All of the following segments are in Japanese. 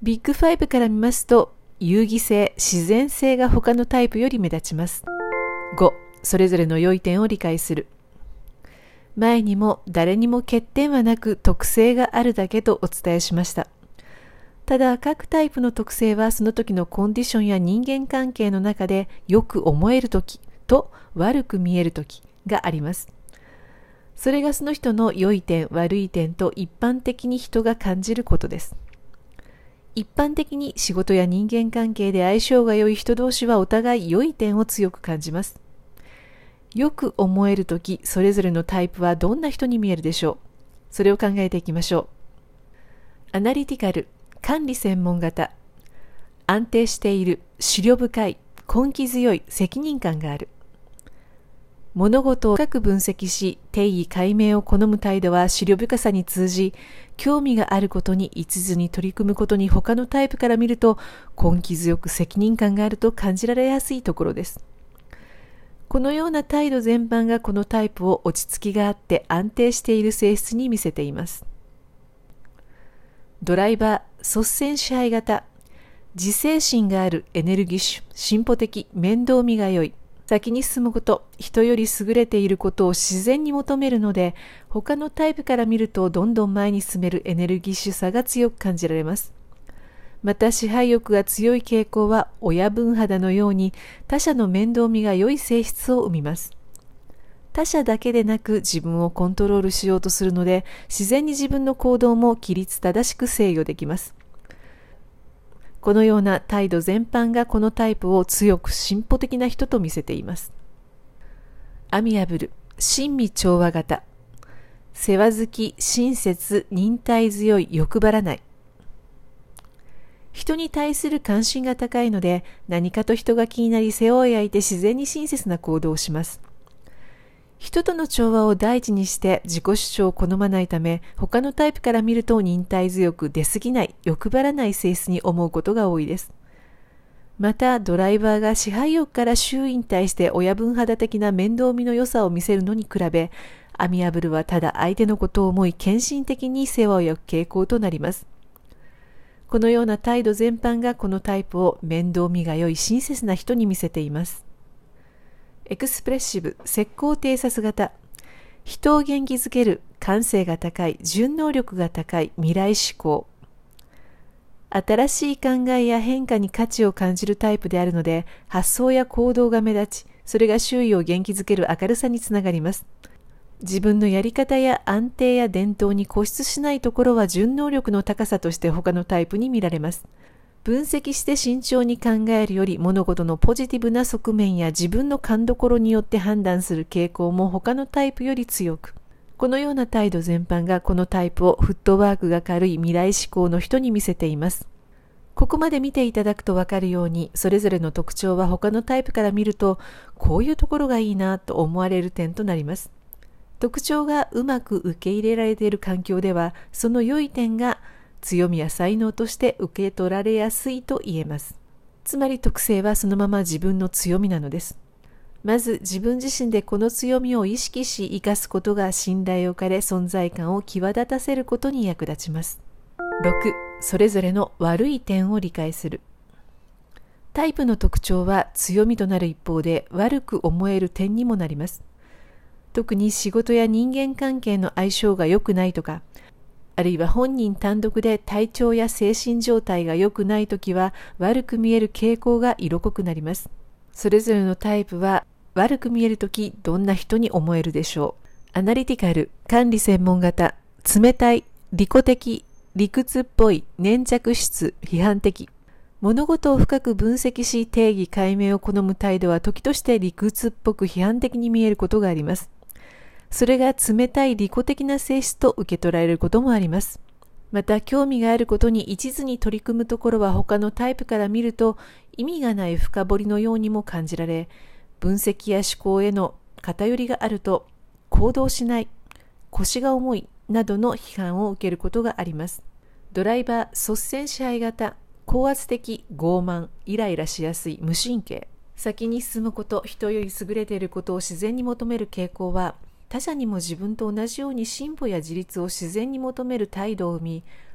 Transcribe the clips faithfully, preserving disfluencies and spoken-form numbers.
ビッグファイブから見ますと、遊戯性、自然性が他のタイプより目立ちます。ご、それぞれの良い点を理解する。前にも誰にも欠点はなく特性があるだけとお伝えしました。ただ各タイプの特性はその時のコンディションや人間関係の中でよく思える時と悪く見える時があります。それがその人の良い点悪い点と一般的に人が感じることです。一般的に仕事や人間関係で相性が良い人同士はお互い良い点を強く感じます。よく思えるとき、それぞれのタイプはどんな人に見えるでしょう。それを考えていきましょう。アナリティカル、管理専門型。安定している、思慮深い、根気強い、責任感がある。物事を深く分析し、定義解明を好む態度は思慮深さに通じ、興味があることに一途に取り組むことに他のタイプから見ると、根気強く責任感があると感じられやすいところです。このような態度全般がこのタイプを落ち着きがあって安定している性質に見せています。ドライバー、率先支配型。自制心がある、エネルギッシュ、進歩的、面倒見が良い。先に進むこと、人より優れていることを自然に求めるので、他のタイプから見るとどんどん前に進めるエネルギッシュさが強く感じられます。また支配欲が強い傾向は親分肌のように他者の面倒見が良い性質を生みます。他者だけでなく自分をコントロールしようとするので、自然に自分の行動も規律正しく制御できます。このような態度全般がこのタイプを強く進歩的な人と見せています。アミアブル、親身調和型。世話好き、親切、忍耐強い、欲張らない。人に対する関心が高いので、何かと人が気になり世話を焼いて自然に親切な行動をします。人との調和を第一にして自己主張を好まないため、他のタイプから見ると忍耐強く出過ぎない、欲張らない性質に思うことが多いです。また、ドライバーが支配欲から周囲に対して親分肌的な面倒見の良さを見せるのに比べ、アミアブルはただ相手のことを思い献身的に世話を焼く傾向となります。このような態度全般がこのタイプを面倒見が良い親切な人に見せています。エクスプレッシブ、石膏偵察型。人を元気づける、感性が高い、順応力が高い、未来志向。新しい考えや変化に価値を感じるタイプであるので、発想や行動が目立ち、それが周囲を元気づける明るさにつながります。自分のやり方や安定や伝統に固執しないところは順応力の高さとして他のタイプに見られます。分析して慎重に考えるより物事のポジティブな側面や自分の勘どころによって判断する傾向も他のタイプより強く、このような態度全般がこのタイプをフットワークが軽い未来志向の人に見せています。ここまで見ていただくとわかるように、それぞれの特徴は他のタイプから見ると、こういうところがいいなと思われる点となります。特徴がうまく受け入れられている環境では、その良い点が強みや才能として受け取られやすいと言えます。つまり特性はそのまま自分の強みなのです。まず自分自身でこの強みを意識し生かすことが信頼を置かれ存在感を際立たせることに役立ちます。ろく、それぞれの悪い点を理解する。タイプの特徴は強みとなる一方で悪く思える点にもなります。特に仕事や人間関係の相性が良くないとか、あるいは本人単独で体調や精神状態が良くないときは悪く見える傾向が色濃くなります。それぞれのタイプは悪く見えるときどんな人に思えるでしょう。アナリティカル、管理専門型、冷たい、利己的、理屈っぽい、粘着質、批判的。物事を深く分析し定義解明を好む態度は時として理屈っぽく批判的に見えることがあります。それが冷たい利己的な性質と受け取られることもあります。また興味があることに一途に取り組むところは他のタイプから見ると意味がない深掘りのようにも感じられ、分析や思考への偏りがあると行動しない、腰が重いなどの批判を受けることがあります。ドライバー、率先支配型、高圧的、傲慢、イライラしやすい、無神経。先に進むこと、人より優れていることを自然に求める傾向は他者にも自分と同じように進歩や自立を自然に求める態度を生み、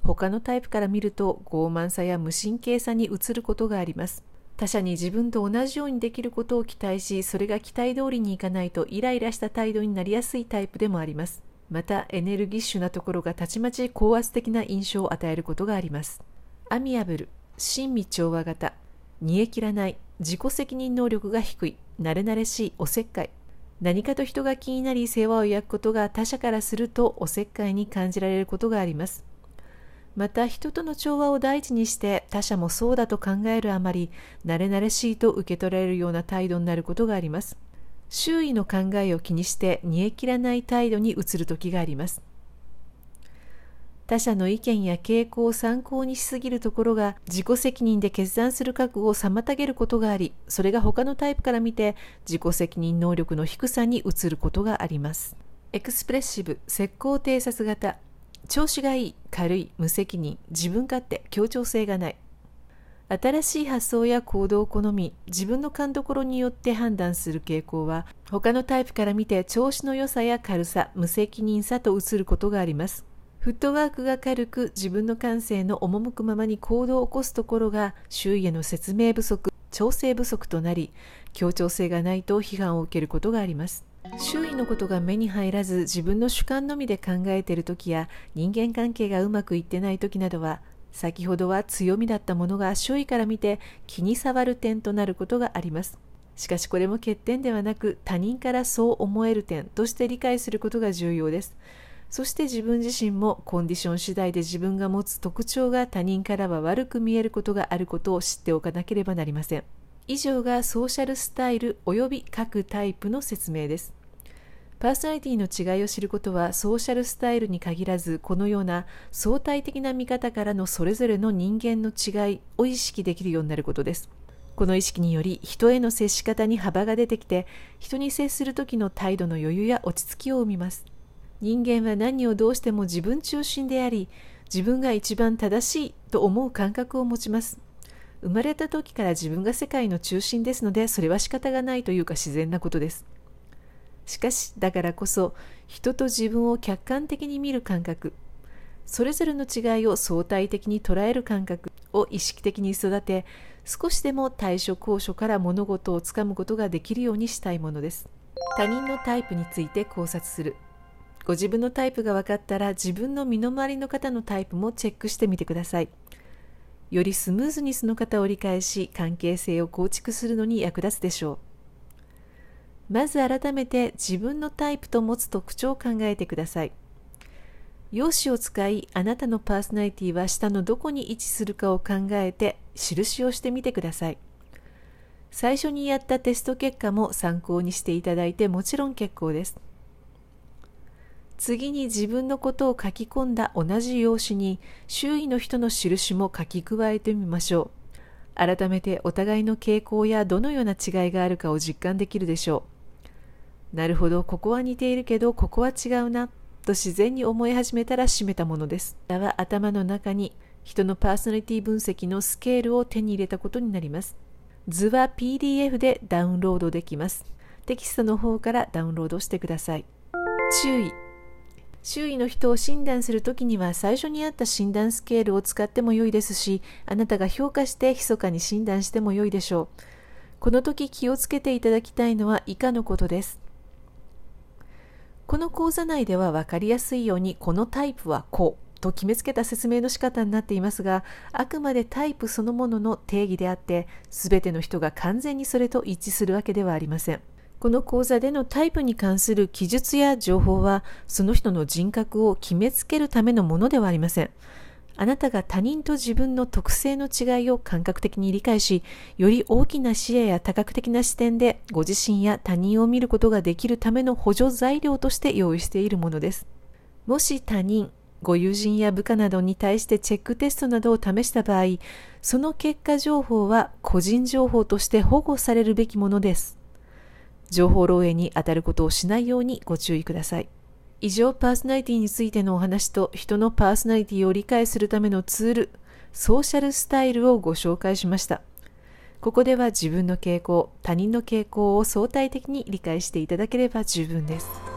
他のタイプから見ると傲慢さや無神経さに映ることがあります。他者に自分と同じようにできることを期待し、それが期待通りにいかないとイライラした態度になりやすいタイプでもあります。また、エネルギッシュなところがたちまち高圧的な印象を与えることがあります。アミアブル、親身調和型、煮え切らない、自己責任能力が低い、慣れ慣れしい、おせっかい。何かと人が気になり世話を焼くことが他者からするとおせっかいに感じられることがあります。また、人との調和を第一にして他者もそうだと考えるあまり、慣れ慣れしいと受け取られるような態度になることがあります。周囲の考えを気にして煮え切らない態度に移る時があります。他者の意見や傾向を参考にしすぎるところが自己責任で決断する覚悟を妨げることがあり、それが他のタイプから見て自己責任能力の低さに移ることがあります。エクスプレッシブ、石膏偵察型、調子がいい、軽い、無責任、自分勝手、協調性がない。新しい発想や行動を好み、自分の勘どころによって判断する傾向は、他のタイプから見て調子の良さや軽さ、無責任さと映ることがあります。フットワークが軽く、自分の感性の赴くままに行動を起こすところが、周囲への説明不足、調整不足となり、協調性がないと批判を受けることがあります。周囲のことが目に入らず、自分の主観のみで考えているときや、人間関係がうまくいってないときなどは、先ほどは強みだったものが周囲から見て気に障る点となることがあります。しかしこれも欠点ではなく、他人からそう思える点として理解することが重要です。そして自分自身もコンディション次第で自分が持つ特徴が他人からは悪く見えることがあることを知っておかなければなりません。以上がソーシャルスタイル及び各タイプの説明です。パーソナリティの違いを知ることはソーシャルスタイルに限らず、このような相対的な見方からのそれぞれの人間の違いを意識できるようになることです。この意識により人への接し方に幅が出てきて、人に接する時の態度の余裕や落ち着きを生みます。人間は何をどうしても自分中心であり、自分が一番正しいと思う感覚を持ちます。生まれた時から自分が世界の中心ですので、それは仕方がないというか自然なことです。しかし、だからこそ、人と自分を客観的に見る感覚、それぞれの違いを相対的に捉える感覚を意識的に育て、少しでも対処高所から物事をつかむことができるようにしたいものです。他人のタイプについて考察する。ご自分のタイプが分かったら、自分の身の回りの方のタイプもチェックしてみてください。よりスムーズにその方を理解し、関係性を構築するのに役立つでしょう。まず改めて自分のタイプと持つ特徴を考えてください。用紙を使い、あなたのパーソナリティは下のどこに位置するかを考えて印をしてみてください。最初にやったテスト結果も参考にしていただいてもちろん結構です。次に自分のことを書き込んだ同じ用紙に周囲の人の印も書き加えてみましょう。改めてお互いの傾向やどのような違いがあるかを実感できるでしょう。なるほど、ここは似ているけどここは違うなと自然に思い始めたら閉めたものです。これは頭の中に人のパーソナリティ分析のスケールを手に入れたことになります。図は ピーディーエフ でダウンロードできます。テキストの方からダウンロードしてください。注意。周囲の人を診断するときには最初にあった診断スケールを使っても良いですし、あなたが評価して密かに診断しても良いでしょう。この時気をつけていただきたいのは以下のことです。この講座内では分かりやすいようにこのタイプはこうと決めつけた説明の仕方になっていますが、あくまでタイプそのものの定義であって、すべての人が完全にそれと一致するわけではありません。この講座でのタイプに関する記述や情報は、その人の人格を決めつけるためのものではありません。あなたが他人と自分の特性の違いを感覚的に理解し、より大きな視野や多角的な視点でご自身や他人を見ることができるための補助材料として用意しているものです。もし他人、ご友人や部下などに対してチェックテストなどを試した場合、その結果情報は個人情報として保護されるべきものです。情報漏洩に当たることをしないようにご注意ください。以上、パーソナリティについてのお話と人のパーソナリティを理解するためのツール、ソーシャルスタイルをご紹介しました。ここでは自分の傾向、他人の傾向を相対的に理解していただければ十分です。